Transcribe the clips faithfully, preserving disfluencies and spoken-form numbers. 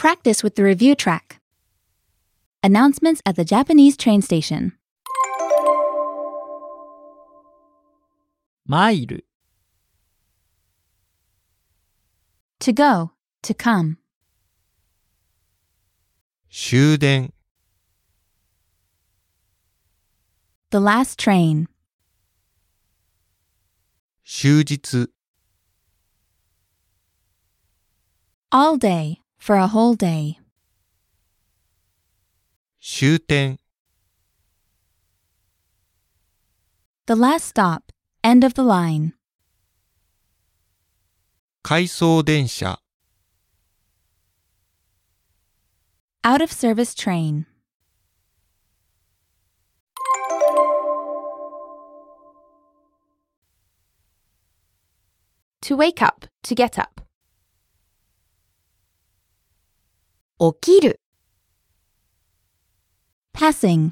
Practice with the review track. Announcements at the Japanese train station. マイル To go, to come. 終電 The last train. 終日 All day, for a whole day. 終点 The last stop, end of the line. 回送電車 Out of service train. To wake up, to get up. 起きる Passing.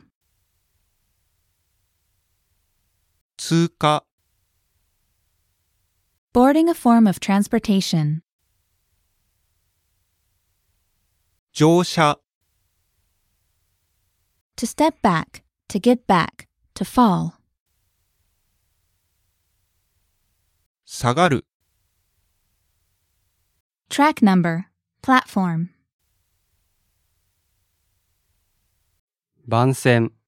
通過 Boarding a form of transportation. 乗車 To step back, to get back, to fall. 下がる Track number, platform. 番線